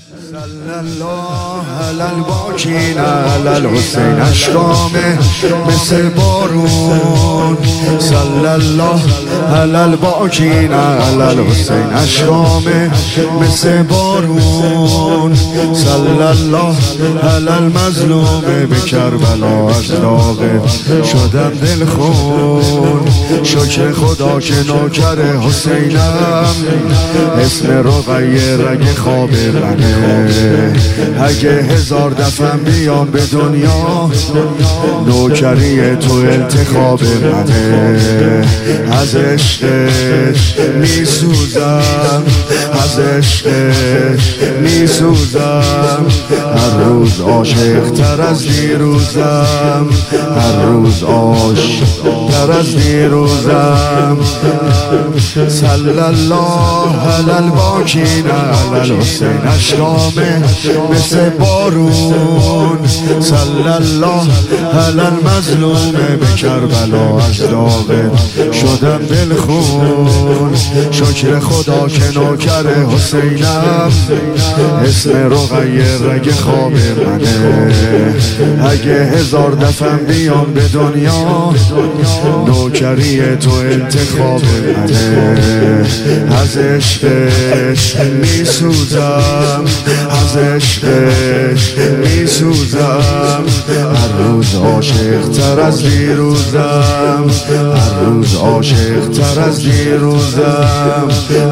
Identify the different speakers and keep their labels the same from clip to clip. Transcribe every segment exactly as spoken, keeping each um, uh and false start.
Speaker 1: صلی الله علی الباکین علی الحسین، اشکامه مثل بارون. صلی الله علی الباکین علی الحسین، اشکامه مثل بارون. صلی الله علی المظلوم به کربلا، از داغ شدم دل خون. شکر خدا که نوکر حسینم، اسم رقیه رگ خواب منه. اگه هزار دفعه بیام به دنیا، نوکری تو انتخاب منه. از عشقش میسوزم، از عشقش میسوزم. هر روز عاشق تر از دیروزم، هر روز عاشق تر از دیروزم. صلی الله علی الباکین علی الحسین، اشکامه مثل بارون. صلی الله علی المظلوم به کربلا، از داغ شدم دل خون. شکر خدا که نوکر حسینم، اسم رقیه رگ خواب منه. اگه هزار دفعه بیام به دنیا، نوکری تو انتخاب منه. از عشقش میسوزم، از عشقش میسوزم. هر روز عاشق تر از دیروزم، هر روز عاشق تر از دیروزم.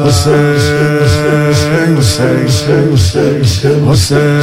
Speaker 1: حسین حسین حسین حسین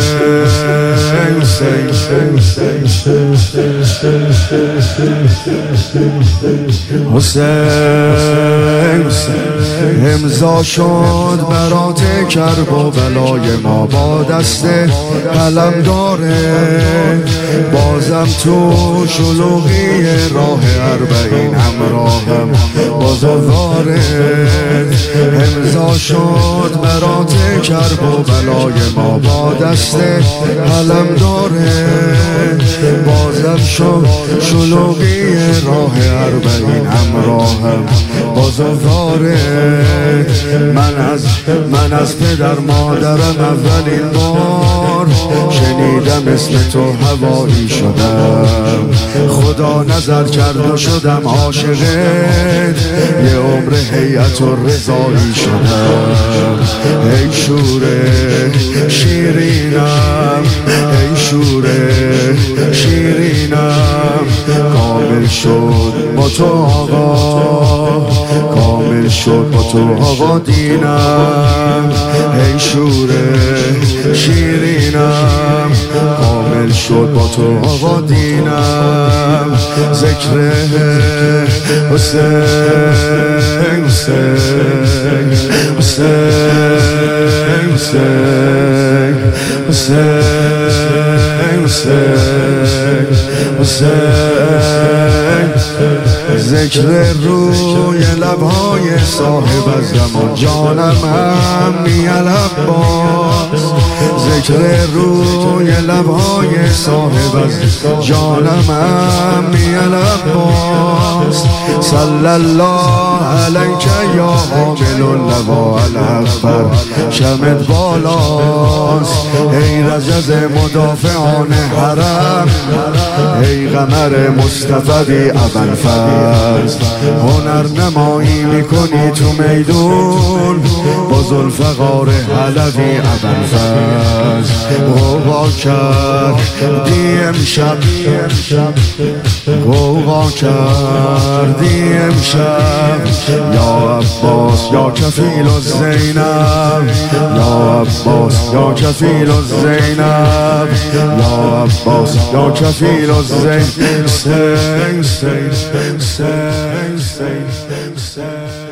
Speaker 1: حسین حسین. امضا شد برات کرب و بلای ما، با دست قلم داره. بازم تو شلوغی راه اربعین، همراهم باز و وارد. امضا شد برات کرب و بلای ما، با دست قلم داره. بازم شد شلوغی راه اربعین، همراهم باز و وارد. من از من از پدر مادرم اولین بار شنیدم اسم تو هوایی شدم. خدا نظر کرد و شدم عاشقت، یه عمر هیئت و رضایی شدم. ای شوره شیرینم، ای شوره شیرینم. کامل شد با تو آقا، کامل شد با تو آقا دینم. ای شوره شیرینم، کامل شد با تو آقا دینم. ذکر حسین حسین حسین حسین حسین حسین حسین. ذکر روی لبهای صاحب از زمان، جانم هم میالب باز. ذکر روی لبهای صاحب از جانم هم میالب باز. صلی الله علیک یا حامل اللوا، الاکبر شمت بالاست. ای رجز مدافعان حرم، ای قمر مصطفی ابوالفضل. هنر نمایی میکنی تو میدون، با ذوالفقار علوی ابوالفضل. غوغا کردی امشب، غوغا کردی امشب. یا عباس یا کفیل الزینب، یا عباس یا کفیل الزینب، یا عباس یا کفیل الزینب. Say, say, say, say, say.